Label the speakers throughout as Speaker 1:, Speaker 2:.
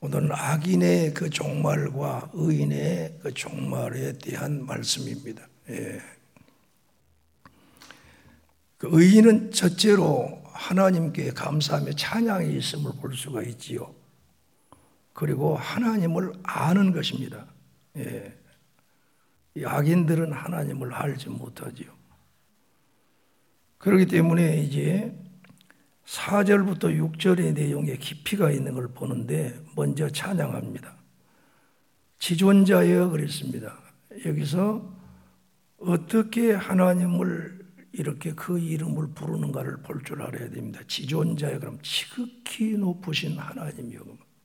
Speaker 1: 오늘은 악인의 그 종말과 의인의 그 종말에 대한 말씀입니다. 그 의인은 첫째로 하나님께 감사하며 찬양이 있음을 볼 수가 있지요. 그리고 하나님을 아는 것입니다. 이 악인들은 하나님을 알지 못하지요. 그렇기 때문에 이제 4절부터 6절의 내용에 깊이가 있는 걸 보는데 먼저 찬양합니다. 지존자여 그랬습니다. 여기서 어떻게 하나님을 이렇게 그 이름을 부르는가를 볼 줄 알아야 됩니다. 지존자여 그럼 지극히 높으신 하나님이요.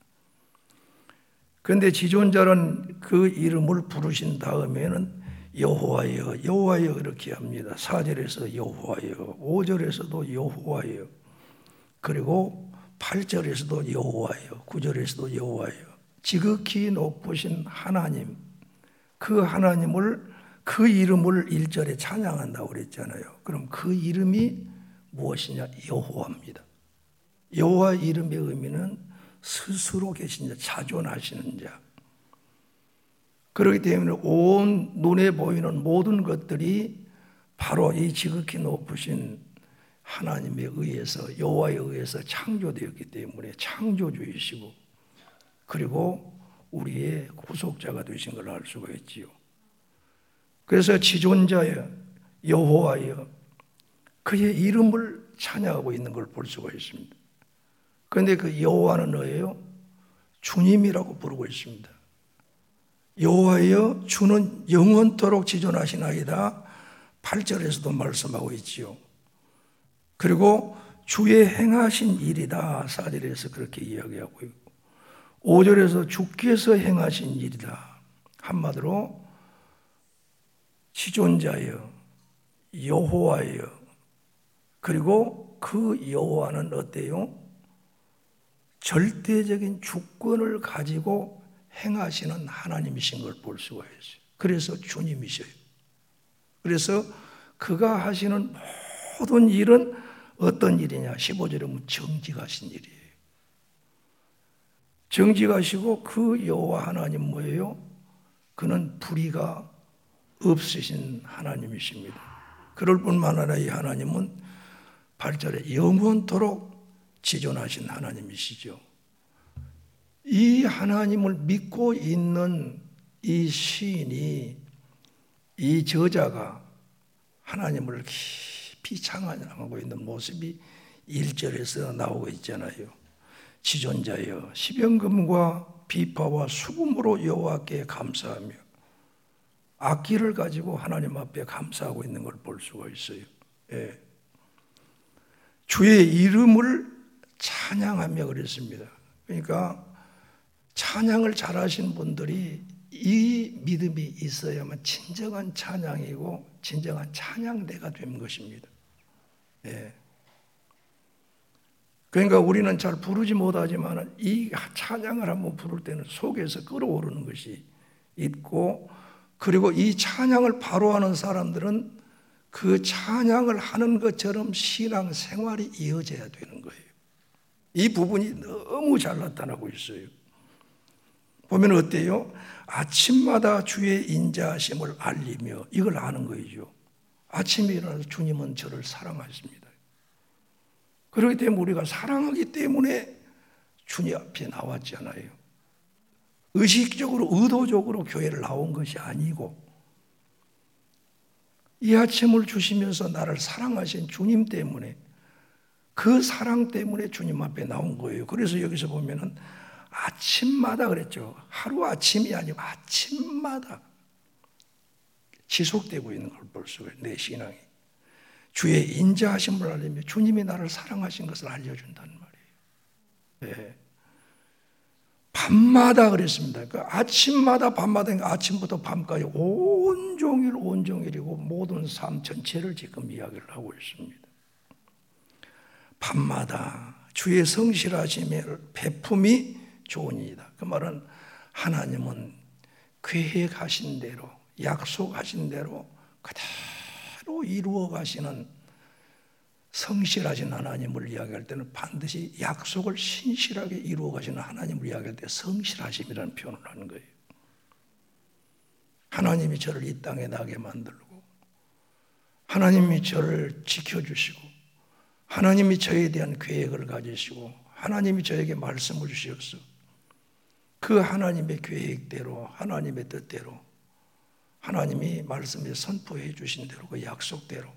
Speaker 1: 그런데 지존자는 그 이름을 부르신 다음에는 여호와여 여호와여 이렇게 합니다. 4절에서 여호와여, 5절에서도 여호와여, 그리고 8절에서도 여호와여, 9절에서도 여호와여. 지극히 높으신 하나님, 그 하나님을, 그 이름을 1절에 찬양한다고 그랬잖아요. 그럼 그 이름이 무엇이냐? 여호와입니다. 여호와 이름의 의미는 스스로 계신 자, 자존하시는 자. 그렇기 때문에 온 눈에 보이는 모든 것들이 바로 이 지극히 높으신 하나님에 의해서, 여호와에 의해서 창조되었기 때문에 창조주이시고, 그리고 우리의 구속자가 되신 걸 알 수가 있지요. 그래서 지존자여 여호와여, 그의 이름을 찬양하고 있는 걸 볼 수가 있습니다. 그런데 그 여호와는 뭐예요? 주님이라고 부르고 있습니다. 여호와여 주는 영원토록 지존하시나이다. 8절에서도 말씀하고 있지요. 그리고 주의 행하신 일이다. 4절에서 그렇게 이야기하고 있고, 5절에서 주께서 행하신 일이다. 한마디로 지존자여 여호와여, 그리고 그 여호와는 어때요? 절대적인 주권을 가지고 행하시는 하나님이신 걸 볼 수가 있어요. 그래서 주님이셔요. 그래서 그가 하시는 모든 일은 어떤 일이냐? 15절에 보면 정직하신 일이에요. 정직하시고 그 여호와 하나님 뭐예요? 그는 불의가 없으신 하나님이십니다. 그럴 뿐만 아니라 이 하나님은 8절에 영원토록 지존하신 하나님이시죠. 이 하나님을 믿고 있는 이 시인이, 이 저자가 하나님을 깊이 찬양하고 있는 모습이 1절에서 나오고 있잖아요. 지존자여 십연금과 비파와 수금으로 여호와께 감사하며, 악기를 가지고 하나님 앞에 감사하고 있는 걸 볼 수가 있어요. 주의 이름을 찬양하며 그랬습니다. 그러니까 찬양을 잘하신 분들이 이 믿음이 있어야만 진정한 찬양이고 진정한 찬양대가 된 것입니다. 그러니까 우리는 잘 부르지 못하지만 이 찬양을 한번 부를 때는 속에서 끓어오르는 것이 있고, 그리고 이 찬양을 바로 하는 사람들은 그 찬양을 하는 것처럼 신앙 생활이 이어져야 되는 거예요. 이 부분이 너무 잘 나타나고 있어요. 보면 어때요? 아침마다 주의 인자하심을 알리며, 이걸 아는 거죠. 아침에 일어나서 주님은 저를 사랑하십니다. 그렇기 때문에 우리가 사랑하기 때문에 주님 앞에 나왔잖아요. 의식적으로 의도적으로 교회를 나온 것이 아니고, 이 아침을 주시면서 나를 사랑하신 주님 때문에, 그 사랑 때문에 주님 앞에 나온 거예요. 그래서 여기서 보면은 아침마다 그랬죠. 하루 아침이 아니고 아침마다 지속되고 있는 걸 볼 수가 있어요. 내 신앙이 주의 인자하심을 알리며 주님이 나를 사랑하신 것을 알려준다는 말이에요. 밤마다 그랬습니다. 그러니까 아침마다 밤마다, 아침부터 밤까지 온종일이고 모든 삶 전체를 지금 이야기를 하고 있습니다. 밤마다 주의 성실하심의 베품이 좋으니이다. 그 말은 하나님은 계획하신 대로, 약속하신 대로 그대로 이루어 가시는 성실하신 하나님을 이야기할 때는 반드시 약속을 신실하게 이루어 가시는 하나님을 이야기할 때 성실하심이라는 표현을 하는 거예요. 하나님이 저를 이 땅에 나게 만들고 하나님이 저를 지켜주시고 하나님이 저에 대한 계획을 가지시고 하나님이 저에게 말씀을 주셨어. 그 하나님의 계획대로 하나님의 뜻대로 하나님이 말씀에 선포해 주신 대로 그 약속대로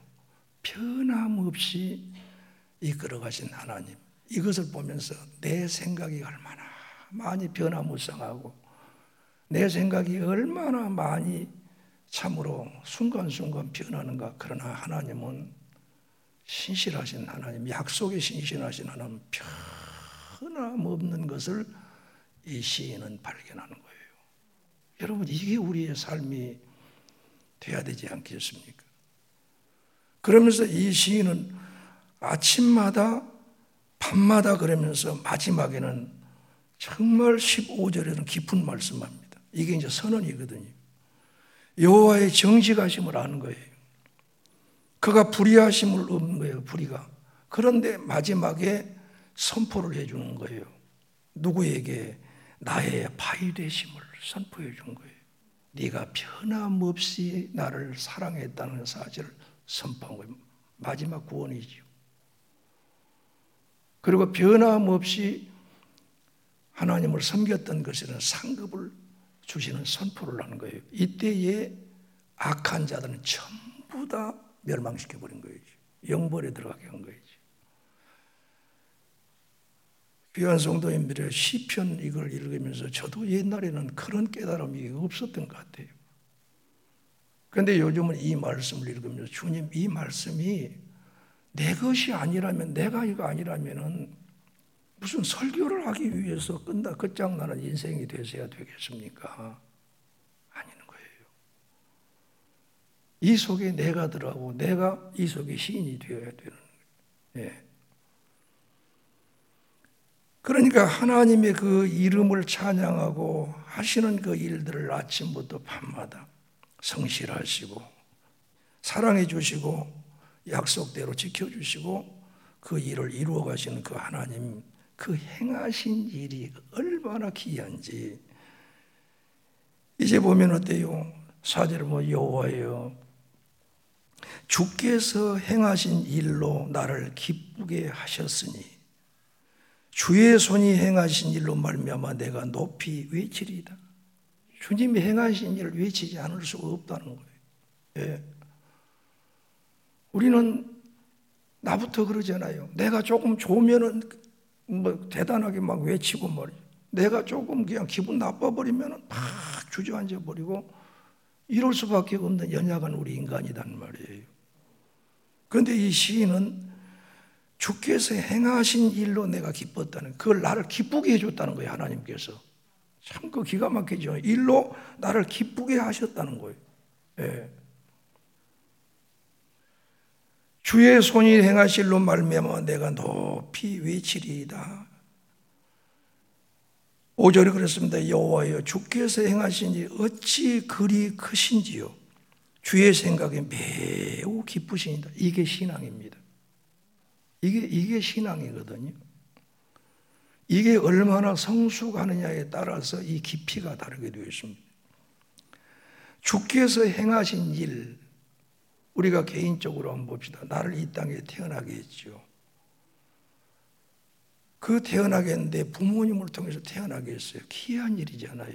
Speaker 1: 변함없이 이끌어 가신 하나님, 이것을 보면서 내 생각이 얼마나 많이 변화무쌍하고 내 생각이 얼마나 많이 참으로 순간순간 변하는가. 그러나 하나님은 신실하신 하나님, 약속에 신실하신 하나님, 변함없는 것을 이 시인은 발견하는 거예요. 여러분, 이게 우리의 삶이 돼야 되지 않겠습니까? 그러면서 이 시인은 아침마다 밤마다 그러면서 마지막에는 정말 15절에는 깊은 말씀합니다. 이게 이제 선언이거든요. 여호와의 정직하심을 아는 거예요. 그가 불의하심을 없는 거예요. 불의가. 그런데 마지막에 선포를 해주는 거예요. 누구에게? 나의 바위 되심을 선포해 준 거예요. 네가 변함없이 나를 사랑했다는 사실을 선포한 거예요. 마지막 구원이죠. 그리고 변함없이 하나님을 섬겼던 것에는 상급을 주시는 선포를 하는 거예요. 이때에 악한 자들은 전부 다 멸망시켜버린 거예요. 영벌에 들어가게 한 거예요. 귀한 성도님들의 시편 이걸 읽으면서 저도 옛날에는 그런 깨달음이 없었던 것 같아요. 그런데 요즘은 이 말씀을 읽으면서 주님, 이 말씀이 내 것이 아니라면, 내가 이거 아니라면은 무슨 설교를 하기 위해서 끝장나는 인생이 되셔야 되겠습니까? 아니는 거예요. 이 속에 내가 들어가고 내가 이 속에 시인이 되어야 되는 거예요. 예. 그러니까 하나님의 그 이름을 찬양하고 하시는 그 일들을 아침부터 밤마다 성실하시고 사랑해 주시고 약속대로 지켜주시고 그 일을 이루어 가시는 그 하나님, 그 행하신 일이 얼마나 귀한지. 이제 보면 어때요? 4절 여호와여, 주께서 행하신 일로 나를 기쁘게 하셨으니 주의 손이 행하신 일로 말미암아 내가 높이 외치리이다. 주님이 행하신 일을 외치지 않을 수가 없다는 거예요. 예. 우리는 나부터 그러잖아요. 내가 조금 좋으면은 대단하게 막 외치고 말이죠. 내가 조금 그냥 기분 나빠버리면은 막 주저앉아 버리고 이럴 수밖에 없는 연약한 우리 인간이란 말이에요. 그런데 이 시인은 주께서 행하신 일로 내가 기뻤다는, 그걸 나를 기쁘게 해줬다는 거예요. 하나님께서. 참 그 기가 막히죠. 일로 나를 기쁘게 하셨다는 거예요. 예. 주의 손이 행하신 일로 말미암아 내가 높이 외치리이다. 5절에 그랬습니다. 여호와여, 주께서 행하신 일 어찌 그리 크신지요. 주의 생각에 매우 기쁘시니다. 이게 신앙입니다. 이게 신앙이거든요. 이게 얼마나 성숙하느냐에 따라서 이 깊이가 다르게 되어 있습니다. 주께서 행하신 일, 우리가 개인적으로 한번 봅시다. 나를 이 땅에 태어나게 했죠. 그 태어나게 했는데 부모님을 통해서 태어나게 했어요. 귀한 일이잖아요.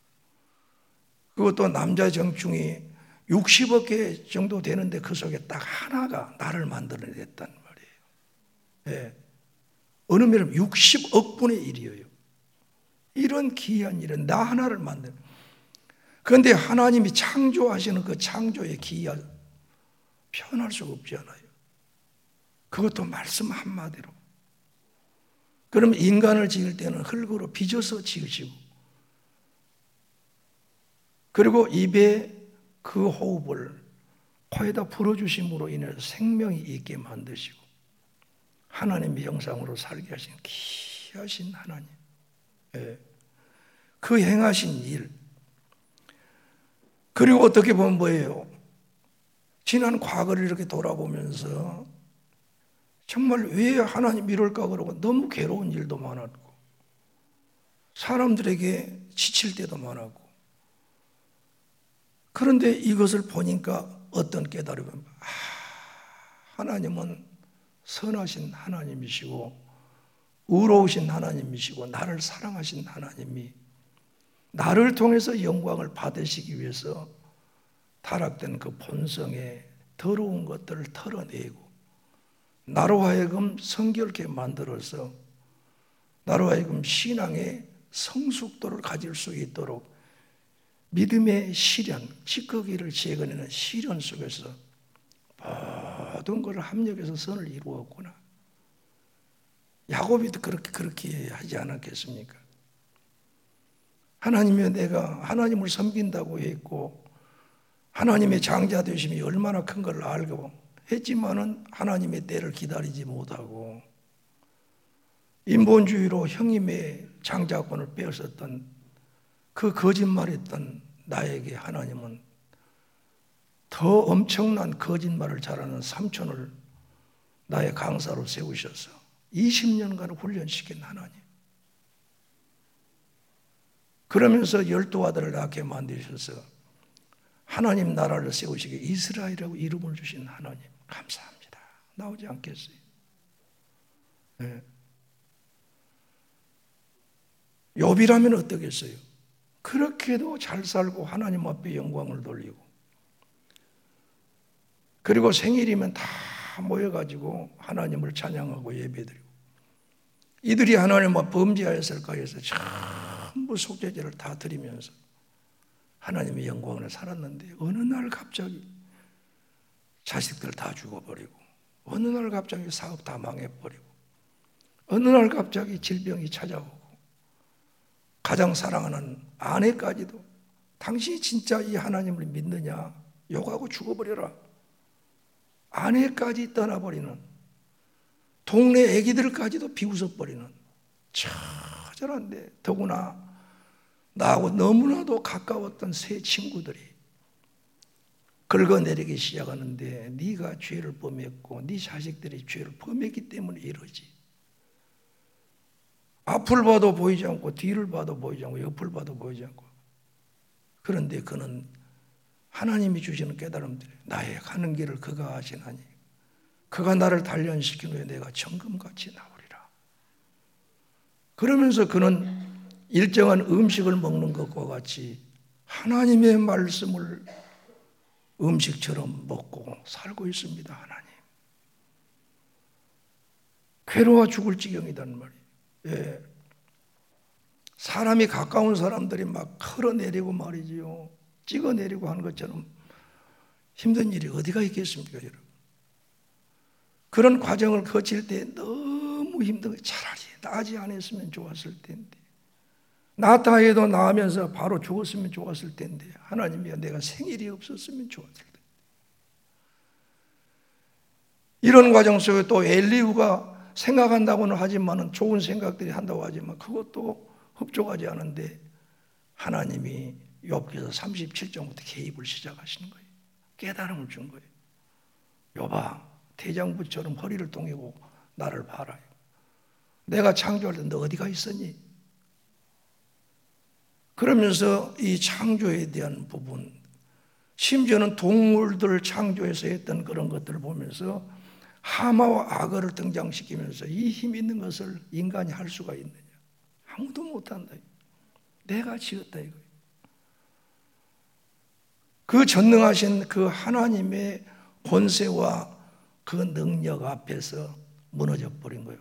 Speaker 1: 그것도 남자 정충이 60억 개 정도 되는데 그 속에 딱 하나가 나를 만들어냈단 말이에요. 예. 어느 면은 60억 분의 1이에요. 이런 귀한 일은 나 하나를 만든. 그런데 하나님이 창조하시는 그 창조의 기이한 표현할 수가 없잖아요. 그것도 말씀 한마디로. 그러면 인간을 지을 때는 흙으로 빚어서 지으시고, 그리고 입에 그 호흡을 코에다 불어주심으로 인해서 생명이 있게 만드시고 하나님의 형상으로 살게 하신 귀하신 하나님. 예. 그 행하신 일. 그리고 어떻게 보면 뭐예요? 지난 과거를 이렇게 돌아보면서 정말 왜 하나님 이럴까 그러고 너무 괴로운 일도 많았고 사람들에게 지칠 때도 많았고, 그런데 이것을 보니까 어떤 깨달음이, 하나님은 선하신 하나님이시고 의로우신 하나님이시고 나를 사랑하신 하나님이 나를 통해서 영광을 받으시기 위해서 타락된 그 본성의 더러운 것들을 털어내고 나로 하여금 성결케 만들어서 나로 하여금 신앙의 성숙도를 가질 수 있도록 믿음의 시련, 찌꺼기를 제거내는 시련 속에서 모든 것을 합력해서 선을 이루었구나. 야곱이도 그렇게 하지 않았겠습니까? 하나님이 내가 하나님을 섬긴다고 했고 하나님의 장자 되심이 얼마나 큰 걸 알고 했지만은 하나님의 때를 기다리지 못하고 인본주의로 형님의 장자권을 빼앗았던 그 거짓말했던 나에게 하나님은 더 엄청난 거짓말을 잘하는 삼촌을 나의 강사로 세우셔서 20년간 훈련시킨 하나님. 그러면서 12아들을 낳게 만드셔서 하나님 나라를 세우시기에 이스라엘이라고 이름을 주신 하나님 감사합니다. 나오지 않겠어요? 네. 욥이라면 어떠겠어요? 그렇게도 잘 살고 하나님 앞에 영광을 돌리고 그리고 생일이면 다 모여가지고 하나님을 찬양하고 예배드리고 이들이 하나님 앞에 범죄하였을까 해서 전부 속죄제를 다 드리면서 하나님의 영광을 살았는데 어느 날 갑자기 자식들 다 죽어버리고 어느 날 갑자기 사업 다 망해버리고 어느 날 갑자기 질병이 찾아오고 가장 사랑하는 아내까지도 당신이 진짜 이 하나님을 믿느냐 욕하고 죽어버려라. 아내까지 떠나버리는 동네 애기들까지도 비웃어버리는 처절한데 더구나 나하고 너무나도 가까웠던 세 친구들이 긁어내리기 시작하는데 네가 죄를 범했고 네 자식들이 죄를 범했기 때문에 이러지. 앞을 봐도 보이지 않고 뒤를 봐도 보이지 않고 옆을 봐도 보이지 않고 그런데 그는 하나님이 주시는 깨달음들이 나의 가는 길을 그가 아시나니 그가 나를 단련시킨 후에 내가 정금같이 나오리라. 그러면서 그는 일정한 음식을 먹는 것과 같이 하나님의 말씀을 음식처럼 먹고 살고 있습니다. 하나님. 괴로워 죽을 지경이란 말이에요. 예. 사람이 가까운 사람들이 막 흘러내리고 말이지요. 찍어내리고 하는 것처럼 힘든 일이 어디가 있겠습니까, 여러분? 그런 과정을 거칠 때 너무 힘든 거 차라리 나지 않았으면 좋았을 텐데 낳았다 해도 낳으면서 바로 죽었으면 좋았을 텐데 하나님이여 내가 생일이 없었으면 좋았을 텐데 이런 과정 속에 또 엘리후가 생각한다고는 하지만 좋은 생각들이 한다고 하지만 그것도 흡족하지 않은데 하나님이 욥기서 37장부터 개입을 시작하시는 거예요. 깨달음을 준 거예요. 욥아 대장부처럼 허리를 동이고 나를 봐라. 내가 창조할 때 너 어디가 있었니? 그러면서 이 창조에 대한 부분 심지어는 동물들을 창조해서 했던 그런 것들을 보면서 하마와 악어를 등장시키면서 이 힘 있는 것을 인간이 할 수가 있느냐? 아무도 못한다. 내가 지었다 이거예요. 그 전능하신 그 하나님의 권세와 그 능력 앞에서 무너져 버린 거예요.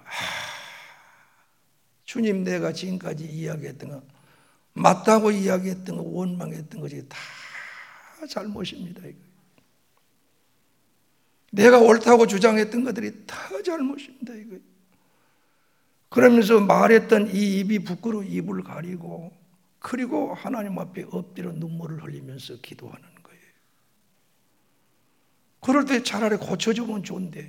Speaker 1: 주님 내가 지금까지 이야기했던 거 맞다고 이야기했던 거 원망했던 것이 다 잘못입니다. 이거. 내가 옳다고 주장했던 것들이 다 잘못입니다. 이거. 그러면서 말했던 이 입이 부끄러워 입을 가리고 그리고 하나님 앞에 엎드려 눈물을 흘리면서 기도하는 거예요. 그럴 때 차라리 고쳐주면 좋은데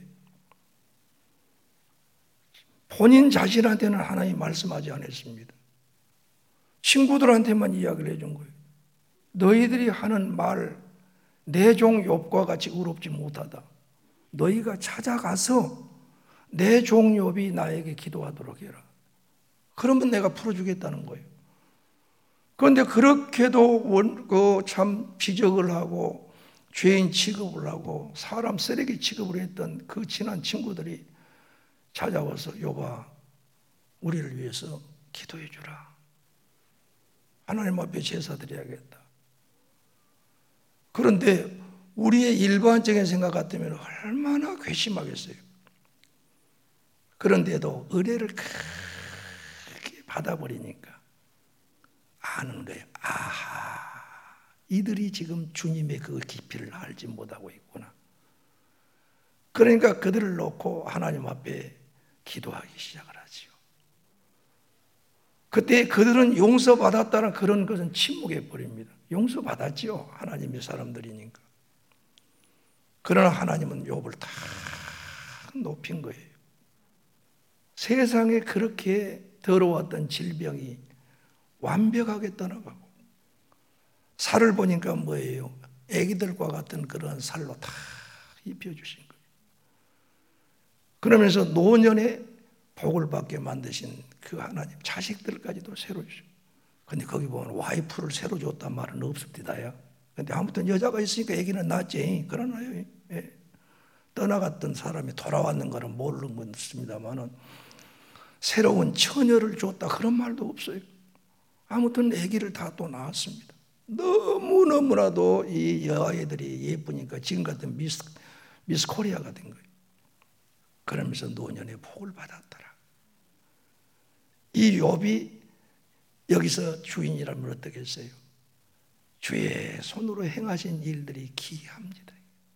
Speaker 1: 본인 자신한테는 하나님이 말씀하지 않았습니다. 친구들한테만 이야기를 해준 거예요. 너희들이 하는 말 내 종 욥과 같이 의롭지 못하다. 너희가 찾아가서 내 종 욥이 나에게 기도하도록 해라. 그러면 내가 풀어주겠다는 거예요. 그런데 그렇게도 참 비적을 하고 죄인 취급을 하고 사람 쓰레기 취급을 했던 그 친한 친구들이 찾아와서 욥아, 우리를 위해서 기도해 주라. 하나님 앞에 제사 드려야겠다. 그런데 우리의 일반적인 생각 같으면 얼마나 괘씸하겠어요. 그런데도 의뢰를 크게 받아버리니까 아는 거예요. 아하, 이들이 지금 주님의 그 깊이를 알지 못하고 있구나. 그러니까 그들을 놓고 하나님 앞에 기도하기 시작을 하지요. 그때 그들은 용서받았다는 그런 것은 침묵해 버립니다. 용서받았지요. 하나님의 사람들이니까. 그러나 하나님은 욥을 다 높인 거예요. 세상에 그렇게 더러웠던 질병이 완벽하게 떠나가고 살을 보니까 뭐예요? 애기들과 같은 그런 살로 다 입혀주신 거예요. 그러면서 노년에 복을 받게 만드신 그 하나님, 자식들까지도 새로 주시고. 근데 거기 보면 와이프를 새로 줬단 말은 없습니다요. 근데 아무튼 여자가 있으니까 애기는 낫지. 그러나요. 예. 떠나갔던 사람이 돌아왔는 거는 모르는 건 없습니다만은 새로운 처녀를 줬다 그런 말도 없어요. 아무튼 아기를 다 또 낳았습니다. 너무너무나도 이 여아이들이 예쁘니까 지금 같은 미스 코리아가 된 거예요. 그러면서 노년에 복을 받았더라. 이 욥이 여기서 주인이라면 어떻게 했어요? 주의 손으로 행하신 일들이 기이합니다.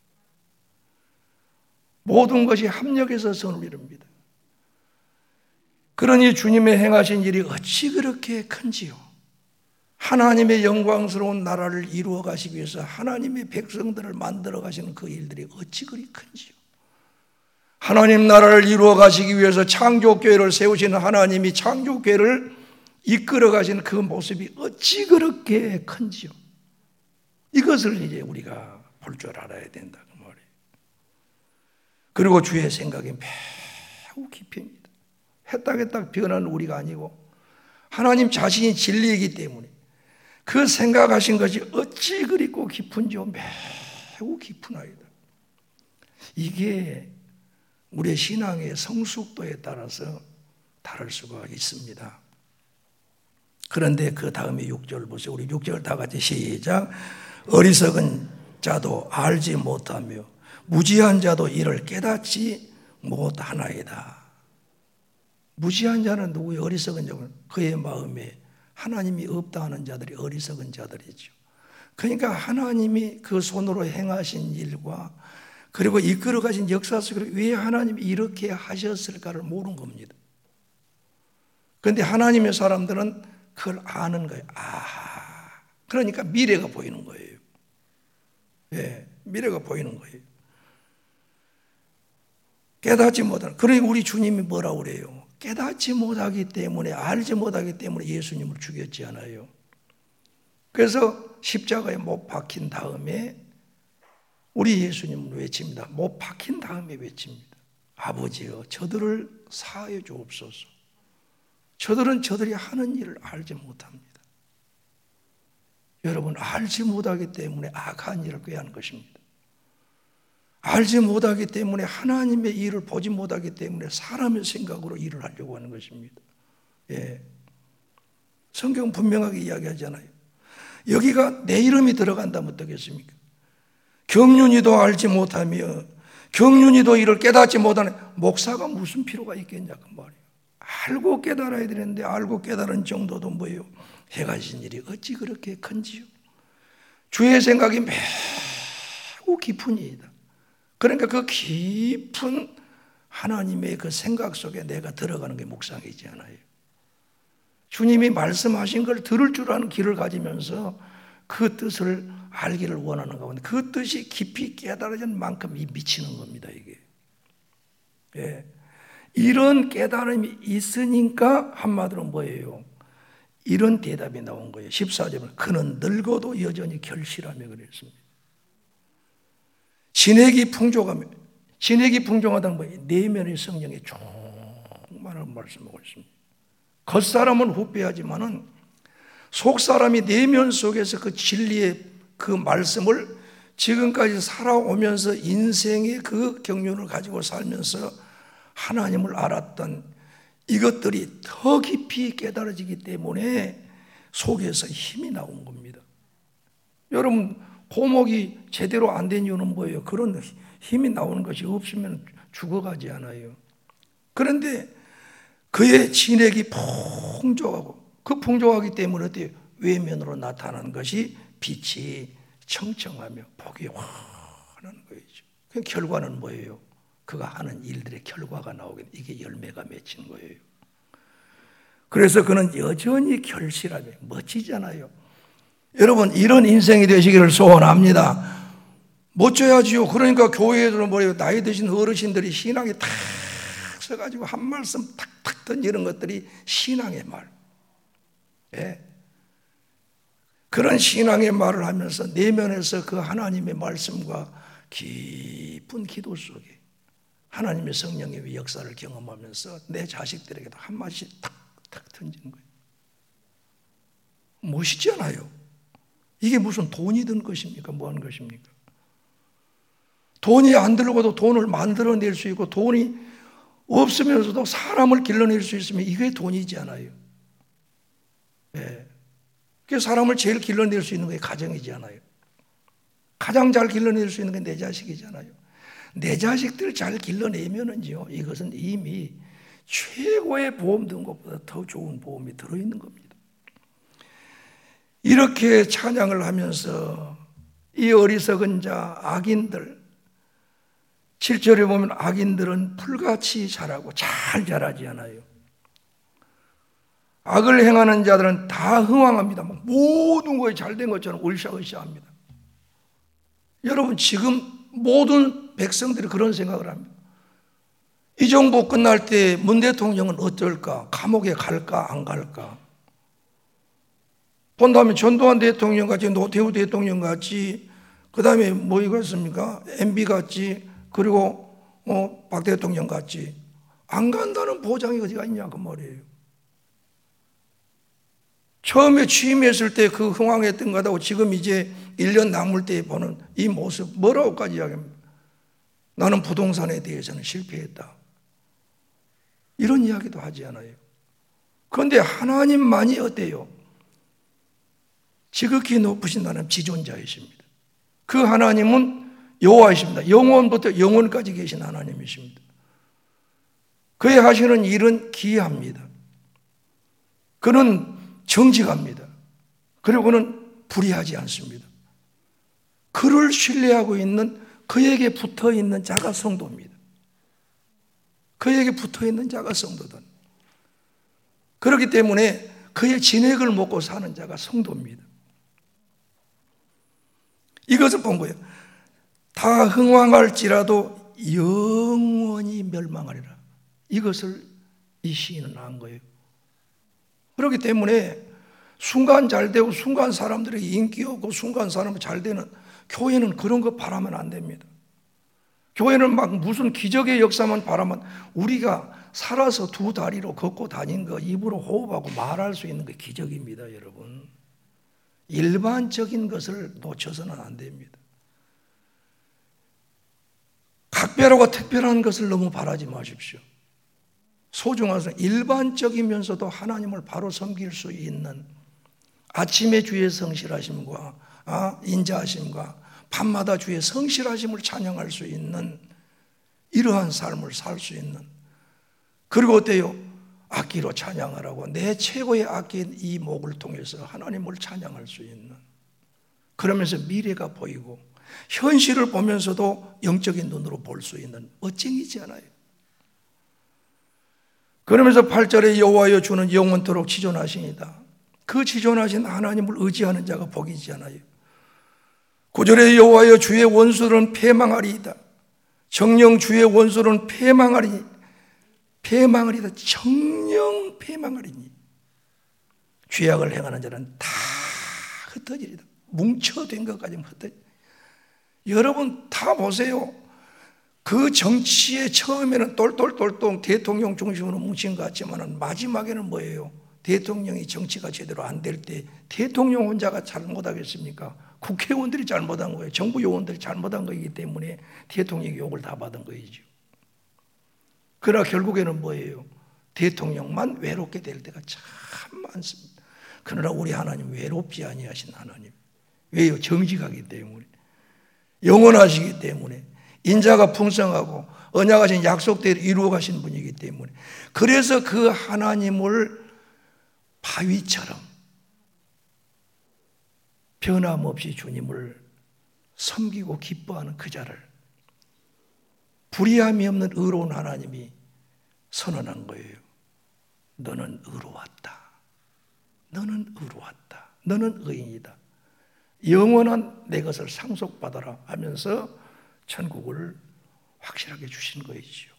Speaker 1: 모든 것이 합력해서 선을 이룹니다. 그러니 주님의 행하신 일이 어찌 그렇게 큰지요? 하나님의 영광스러운 나라를 이루어 가시기 위해서 하나님의 백성들을 만들어 가시는 그 일들이 어찌 그리 큰지요? 하나님 나라를 이루어 가시기 위해서 창조교회를 세우시는 하나님이 창조교회를 이끌어 가시는 그 모습이 어찌 그렇게 큰지요? 이것을 이제 우리가 볼 줄 알아야 된다 그 말이에요. 그리고 주의 생각이 매우 깊입니다. 해딱해딱 변하는 우리가 아니고 하나님 자신이 진리이기 때문에 그 생각하신 것이 어찌 그리고 깊은지요? 매우 깊은 아이다. 이게 우리의 신앙의 성숙도에 따라서 다를 수가 있습니다. 그런데 그 다음에 6절 보세요. 우리 6절 다 같이 시작. 어리석은 자도 알지 못하며 무지한 자도 이를 깨닫지 못하나이다. 무지한 자는 누구예요? 어리석은 자는 그의 마음에 하나님이 없다 하는 자들이 어리석은 자들이죠. 그러니까 하나님이 그 손으로 행하신 일과 그리고 이끌어 가신 역사 속에 왜 하나님이 이렇게 하셨을까를 모르는 겁니다. 그런데 하나님의 사람들은 그걸 아는 거예요. 그러니까 미래가 보이는 거예요. 예, 미래가 보이는 거예요. 깨닫지 못하는. 그러니 우리 주님이 뭐라고 그래요? 깨닫지 못하기 때문에, 알지 못하기 때문에 예수님을 죽였지 않아요. 그래서 십자가에 못 박힌 다음에 우리 예수님을 외칩니다. 못 박힌 다음에 외칩니다. 아버지여, 저들을 사하여 주옵소서. 저들은 저들이 하는 일을 알지 못합니다. 여러분, 알지 못하기 때문에 악한 일을 꾀하는 것입니다. 알지 못하기 때문에 하나님의 일을 보지 못하기 때문에 사람의 생각으로 일을 하려고 하는 것입니다. 예. 성경은 분명하게 이야기하잖아요. 여기가 내 이름이 들어간다면 어떻겠습니까? 경륜이도 알지 못하며 경륜이도 이를 깨닫지 못하는 목사가 무슨 필요가 있겠냐 그 말이에요. 알고 깨달아야 되는데 알고 깨달은 정도도 뭐예요? 해가신 일이 어찌 그렇게 큰지요? 주의 생각이 매우 깊은 일이다. 그러니까 그 깊은 하나님의 그 생각 속에 내가 들어가는 게 묵상이지 않아요. 주님이 말씀하신 걸 들을 줄 아는 귀를 가지면서 그 뜻을 알기를 원하는 가운데 그 뜻이 깊이 깨달아진 만큼 미치는 겁니다, 이게. 예. 이런 깨달음이 있으니까 한마디로 뭐예요? 이런 대답이 나온 거예요. 14절은 그는 늙어도 여전히 결실하며 그랬습니다. 진액이 풍족하며 진액이 풍성하다는 거예요. 내면의 성령의 충만한 말씀하고 있습니다. 겉사람은 후패하지만은 속사람이 내면 속에서 그 진리의 그 말씀을 지금까지 살아오면서 인생의 그 경륜을 가지고 살면서 하나님을 알았던 이것들이 더 깊이 깨달아지기 때문에 속에서 힘이 나온 겁니다. 여러분, 고목이 제대로 안 된 이유는 뭐예요? 그런 힘이 나오는 것이 없으면 죽어가지 않아요. 그런데 그의 진액이 풍족하고, 그 풍족하기 때문에 어때요? 외면으로 나타나는 것이 빛이 청청하며 복이 환한 거이죠. 그 결과는 뭐예요? 그가 하는 일들의 결과가 나오게, 이게 열매가 맺힌 거예요. 그래서 그는 여전히 결실하며 멋지잖아요. 여러분, 이런 인생이 되시기를 소원합니다. 멋져야지요. 그러니까 교회에서 뭐예요? 나이 드신 어르신들이 신앙에 탁 서가지고 한 말씀 탁탁 던지는 것들이 신앙의 말. 예. 그런 신앙의 말을 하면서 내면에서 그 하나님의 말씀과 깊은 기도 속에 하나님의 성령의 역사를 경험하면서 내 자식들에게도 한마디씩 탁탁 던지는 거예요. 멋있잖아요. 이게 무슨 돈이 든 것입니까? 뭐 하는 것입니까? 돈이 안 들고도 돈을 만들어낼 수 있고 돈이 없으면서도 사람을 길러낼 수 있으면 이게 돈이지 않아요. 예. 그 사람을 제일 길러낼 수 있는 게 가정이지 않아요. 가장 잘 길러낼 수 있는 게 내 자식이잖아요. 내 자식들 잘 길러내면은요, 이것은 이미 최고의 보험 든 것보다 더 좋은 보험이 들어있는 겁니다. 이렇게 찬양을 하면서 이 어리석은 자, 악인들, 7절에 보면 악인들은 풀같이 자라고 잘 자라지 않아요. 악을 행하는 자들은 다 흥왕합니다. 모든 거에 잘된 것처럼 으쌰으쌰합니다. 여러분, 지금 모든 백성들이 그런 생각을 합니다. 이 정부 끝날 때 문 대통령은 어떨까? 감옥에 갈까 안 갈까? 본다면 전두환 대통령 같이, 노태우 대통령 같이, 그 다음에 뭐 이거였습니까? MB 같이, 그리고 박 대통령 같이 안 간다는 보장이 어디가 있냐 그 말이에요. 처음에 취임했을 때 그 흥황했던 거다고 지금 이제 1년 남을 때 보는 이 모습 뭐라고까지 이야기합니다. 나는 부동산에 대해서는 실패했다. 이런 이야기도 하지 않아요. 그런데 하나님만이 어때요? 지극히 높으신 하나님 지존자이십니다. 그 하나님은 여호와이십니다. 영원부터 영원까지 계신 하나님이십니다. 그의 하시는 일은 기이합니다. 그는 정직합니다. 그리고 그는 불의하지 않습니다. 그를 신뢰하고 있는 그에게 붙어 있는 자가 성도입니다. 그에게 붙어 있는 자가 성도다. 그렇기 때문에 그의 진액을 먹고 사는 자가 성도입니다. 이것을 본 거예요. 다 흥왕할지라도 영원히 멸망하리라. 이것을 이 시인은 한 거예요. 그렇기 때문에 순간 잘 되고 순간 사람들에게 인기 없고 순간 사람이 잘 되는 교회는 그런 거 바라면 안 됩니다. 교회는 막 무슨 기적의 역사만 바라면 우리가 살아서 두 다리로 걷고 다닌 거 입으로 호흡하고 말할 수 있는 게 기적입니다, 여러분. 일반적인 것을 놓쳐서는 안 됩니다. 각별하고 특별한 것을 너무 바라지 마십시오. 소중한 일반적이면서도 하나님을 바로 섬길 수 있는 아침에 주의 성실하심과 인자하심과 밤마다 주의 성실하심을 찬양할 수 있는 이러한 삶을 살 수 있는, 그리고 어때요? 악기로 찬양하라고 내 최고의 악기인 이 목을 통해서 하나님을 찬양할 수 있는, 그러면서 미래가 보이고 현실을 보면서도 영적인 눈으로 볼 수 있는 멋쟁이지 않아요? 그러면서 8절에 여호와여 주는 영원토록 지존하시니다. 그 지존하신 하나님을 의지하는 자가 복이 있지 않아요? 9절에 여호와여 주의 원수들은 패망하리이다. 정령 주의 원수들은 패망하리니, 패망하리이다. 정령 패망하리니. 죄악을 행하는 자는 다 흩어지리다. 뭉쳐된 것까지 흩어지. 여러분 다 보세요. 그 정치에 처음에는 똘똘똘똘 대통령 중심으로 뭉친 것 같지만 마지막에는 뭐예요? 대통령이 정치가 제대로 안 될 때 대통령 혼자가 잘못하겠습니까? 국회의원들이 잘못한 거예요. 정부 요원들이 잘못한 거이기 때문에 대통령이 욕을 다 받은 거이죠. 그러나 결국에는 뭐예요? 대통령만 외롭게 될 때가 참 많습니다. 그러나 우리 하나님 외롭지 아니하신 하나님. 왜요? 정직하기 때문에, 영원하시기 때문에, 인자가 풍성하고 언약하신 약속대로 이루어 가신 분이기 때문에, 그래서 그 하나님을 바위처럼 변함없이 주님을 섬기고 기뻐하는 그 자를 불의함이 없는 의로운 하나님이 선언한 거예요. 너는 의로웠다. 너는 의로웠다. 너는 의인이다. 영원한 내 것을 상속받아라 하면서 천국을 확실하게 주신 거이지요.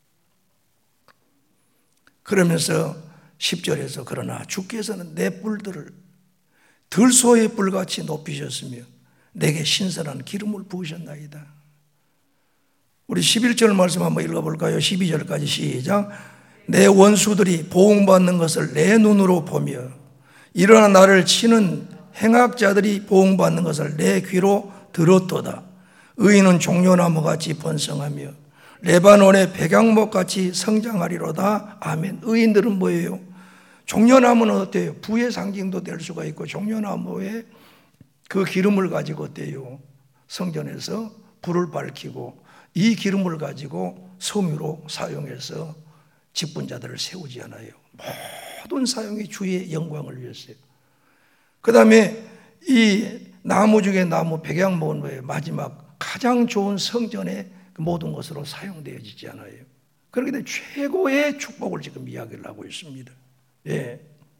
Speaker 1: 그러면서 10절에서 그러나 주께서는 내 뿔들을 들소의 뿔같이 높이셨으며 내게 신선한 기름을 부으셨나이다. 우리 11절 말씀 한번 읽어볼까요? 12절까지 시작. 내 원수들이 보응받는 것을 내 눈으로 보며 일어나 나를 치는 행악자들이 보응받는 것을 내 귀로 들었도다. 의인은 종려나무같이 번성하며 레바논의 백양목같이 성장하리로다. 아멘. 의인들은 뭐예요? 종려나무는 어때요? 부의 상징도 될 수가 있고 종려나무에 그 기름을 가지고 어때요? 성전에서 불을 밝히고 이 기름을 가지고 성유로 사용해서 직분자들을 세우지 않아요. 모든 사용이 주의 영광을 위해서요. 그 다음에 이 나무 중에 나무 백양목은 뭐예요? 마지막 가장 좋은 성전의 모든 것으로 사용되어지지 않아요. 그렇기 때문에 최고의 축복을 지금 이야기를 하고 있습니다. 예.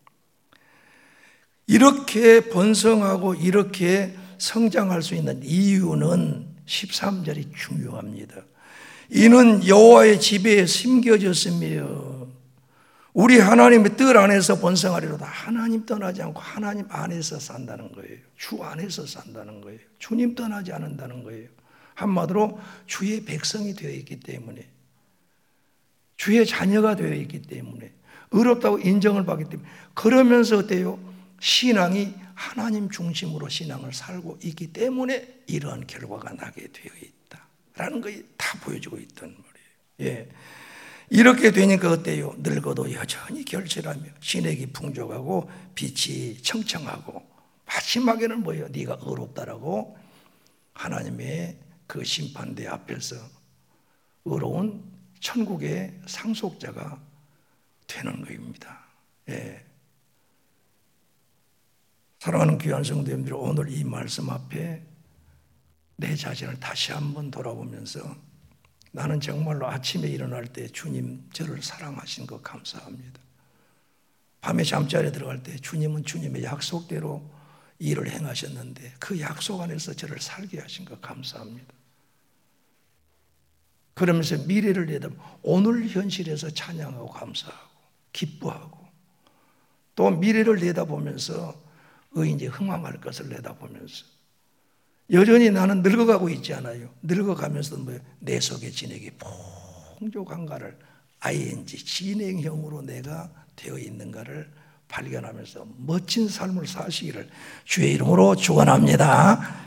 Speaker 1: 이렇게 번성하고 이렇게 성장할 수 있는 이유는 13절이 중요합니다. 이는 여호와의 지배에 심겨졌으며 우리 하나님의 뜻 안에서 번성하리로다. 하나님 떠나지 않고 하나님 안에서 산다는 거예요. 주 안에서 산다는 거예요. 주님 떠나지 않는다는 거예요. 한마디로 주의 백성이 되어 있기 때문에, 주의 자녀가 되어 있기 때문에, 의롭다고 인정을 받기 때문에, 그러면서 어때요? 신앙이 하나님 중심으로 신앙을 살고 있기 때문에 이러한 결과가 나게 되어 있다라는 것이 다 보여주고 있단 말이에요. 예. 이렇게 되니까 어때요? 늙어도 여전히 결실하며 신액이 풍족하고 빛이 청청하고 마지막에는 뭐예요? 네가 의롭다라고 하나님의 그 심판대 앞에서 의로운 천국의 상속자가 되는 것입니다. 예. 사랑하는 귀한 성도님들, 오늘 이 말씀 앞에 내 자신을 다시 한번 돌아보면서 나는 정말로 아침에 일어날 때 주님 저를 사랑하신 것 감사합니다. 밤에 잠자리에 들어갈 때 주님은 주님의 약속대로 일을 행하셨는데 그 약속 안에서 저를 살게 하신 것 감사합니다. 그러면서 미래를 내다보면 오늘 현실에서 찬양하고 감사하고 기뻐하고 또 미래를 내다보면서 의인이 흥황할 것을 내다보면서 여전히 나는 늙어가고 있지 않아요. 늙어가면서도 뭐예요? 내 속에 진액이 풍족한가를 ing 진행형으로 내가 되어 있는가를 발견하면서 멋진 삶을 사시기를 주의 이름으로 축원합니다.